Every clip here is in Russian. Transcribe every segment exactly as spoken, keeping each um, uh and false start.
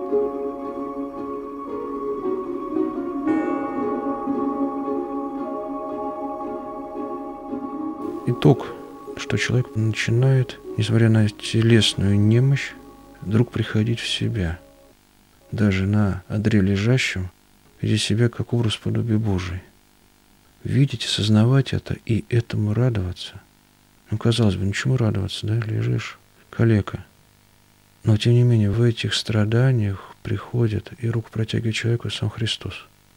Итог, что человек начинает, несмотря на телесную немощь, вдруг приходить в себя. Даже на одре лежащем, видеть себя как образ подобия Божий. Видеть, осознавать это и этому радоваться. Ну, казалось бы, ну чему радоваться, да? Лежишь, калека. Но, тем не менее, в этих страданиях приходит и руку протягивает человеку сам Христос.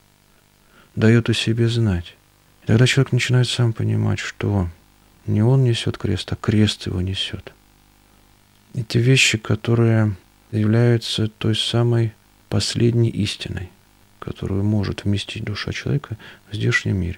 Дает о себе знать. И тогда человек начинает сам понимать, что не он несет крест, а крест его несет. Эти вещи, которые являются той самой последней истиной, которую может вместить душа человека в здешнем мире.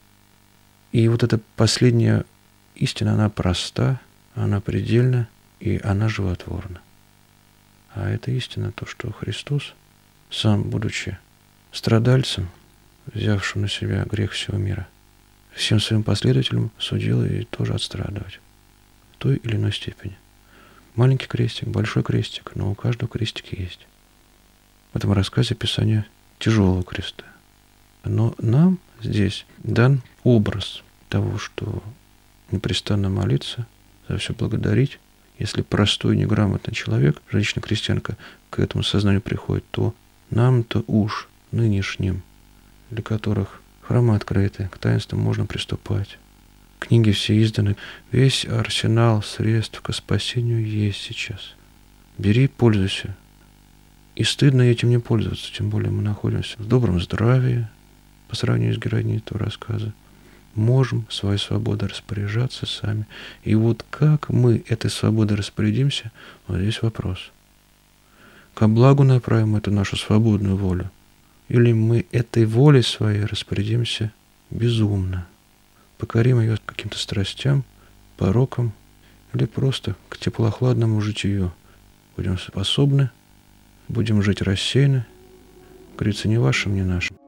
И вот эта последняя истина, она проста, она предельна, и она животворна. А эта истина то, что Христос, сам будучи страдальцем, взявшим на себя грех всего мира, всем своим последователям судил и тоже отстрадывать в той или иной степени. Маленький крестик, большой крестик, но у каждого крестик есть. В этом рассказе Писания тяжелого креста. Но нам здесь дан образ того, что непрестанно молиться, за все благодарить. Если простой, неграмотный человек, женщина-крестьянка, к этому сознанию приходит, то нам-то уж нынешним, для которых храмы открыты, к таинствам можно приступать. Книги все изданы, весь арсенал средств к спасению есть сейчас. Бери, пользуйся. И стыдно этим не пользоваться, тем более мы находимся в добром здравии, по сравнению с героиней этого рассказа. Можем своей свободой распоряжаться сами. И вот как мы этой свободой распорядимся, вот здесь вопрос. Ко благу направим эту нашу свободную волю, или мы этой волей своей распорядимся безумно, покорим ее каким-то страстям, порокам, или просто к теплохладному житию будем способны, будем жить рассеянно, говорится, ни вашим, ни нашим.